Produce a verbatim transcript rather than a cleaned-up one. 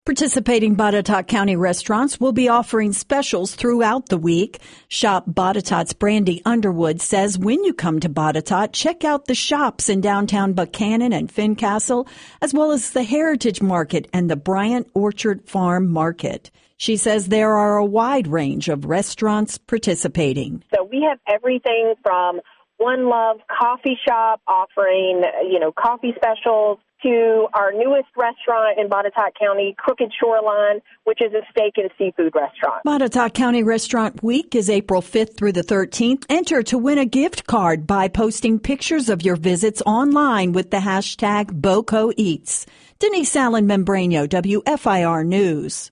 Participating Botetourt County restaurants will be offering specials throughout the week. Shop Botetourt's Brandy Underwood says when you come to Botetourt, check out the shops in downtown Buchanan and Fincastle, as well as the Heritage Market and the Bryant Orchard Farm Market. She says there are a wide range of restaurants participating. So we have everything from One Love Coffee Shop offering, you know, coffee specials, to our newest restaurant in Botetourt County, Crooked Shoreline, which is a steak and seafood restaurant. Botetourt County Restaurant Week is April fifth through the thirteenth. Enter to win a gift card by posting pictures of your visits online with the hashtag BOCOEats. Denise Allen Membrano, W F I R News.